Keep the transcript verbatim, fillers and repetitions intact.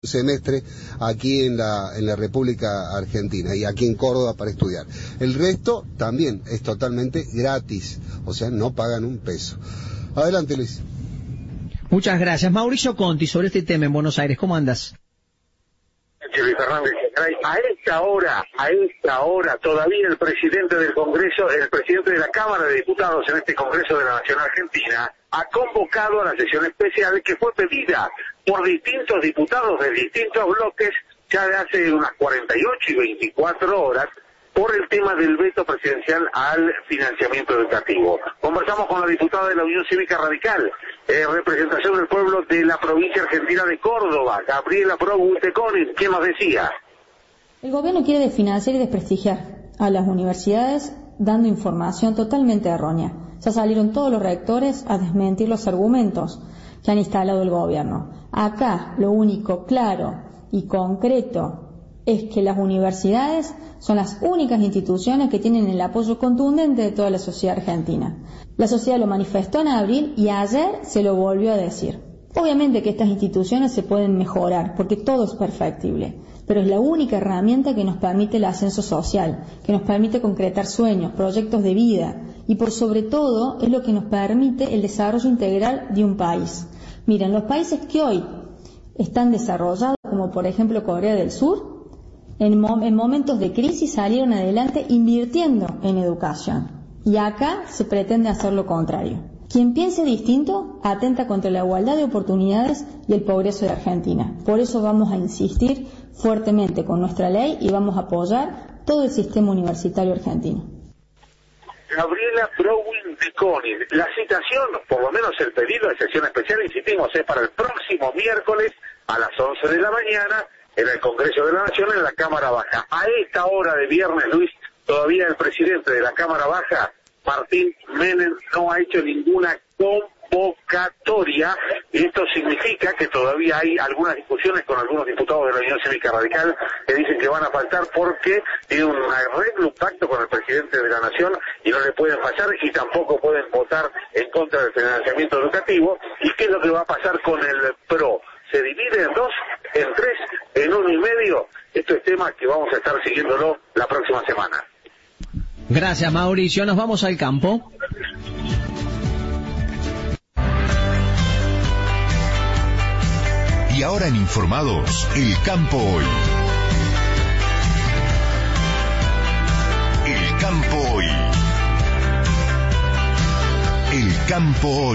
semestre aquí en la, en la República Argentina y aquí en Córdoba para estudiar. El resto también es totalmente gratis, o sea, no pagan un peso. Adelante, Luis. Muchas gracias. Mauricio Conti, sobre este tema en Buenos Aires, ¿cómo andas? Luis Fernández, a esta hora, a esta hora, todavía el presidente del Congreso, el presidente de la Cámara de Diputados en este Congreso de la Nación Argentina, ha convocado a la sesión especial que fue pedida por distintos diputados de distintos bloques ya de hace unas cuarenta y ocho y veinticuatro horas por el tema del veto presidencial al financiamiento educativo. Conversamos con la diputada de la Unión Cívica Radical, eh, representación del pueblo de la provincia argentina de Córdoba, Gabriela Progu-Teconin, ¿qué nos decía? El gobierno quiere desfinanciar y desprestigiar a las universidades dando información totalmente errónea. Ya salieron todos los rectores a desmentir los argumentos que han instalado el gobierno. Acá lo único claro y concreto es que las universidades son las únicas instituciones que tienen el apoyo contundente de toda la sociedad argentina. La sociedad lo manifestó en abril y ayer se lo volvió a decir. Obviamente que estas instituciones se pueden mejorar, porque todo es perfectible, pero es la única herramienta que nos permite el ascenso social, que nos permite concretar sueños, proyectos de vida, y por sobre todo es lo que nos permite el desarrollo integral de un país. Miren, los países que hoy están desarrollados, como por ejemplo Corea del Sur, en, mo- en momentos de crisis salieron adelante invirtiendo en educación. Y acá se pretende hacer lo contrario. Quien piense distinto atenta contra la igualdad de oportunidades y el progreso de Argentina. Por eso vamos a insistir fuertemente con nuestra ley y vamos a apoyar todo el sistema universitario argentino. Gabriela Progu-Teconin, la citación, por lo menos el pedido de sesión especial, insistimos, es para el próximo miércoles a las once de la mañana en el Congreso de la Nación en la Cámara Baja. A esta hora de viernes, Luis, todavía el presidente de la Cámara Baja, Martín Menem, no ha hecho ninguna convocatoria, y esto significa que todavía hay algunas discusiones con algunos diputados de la Unión Cívica Radical que dicen que van a faltar porque tiene un arreglo, un pacto con el presidente de la Nación y no le pueden fallar y tampoco pueden votar en contra del financiamiento educativo. ¿Y qué es lo que va a pasar con el P R O? ¿Se divide en dos, en tres, en uno y medio? Esto es tema que vamos a estar siguiéndolo la próxima semana. Gracias, Mauricio. Nos vamos al campo. Y ahora en Informados, El Campo Hoy. El Campo Hoy. El Campo Hoy.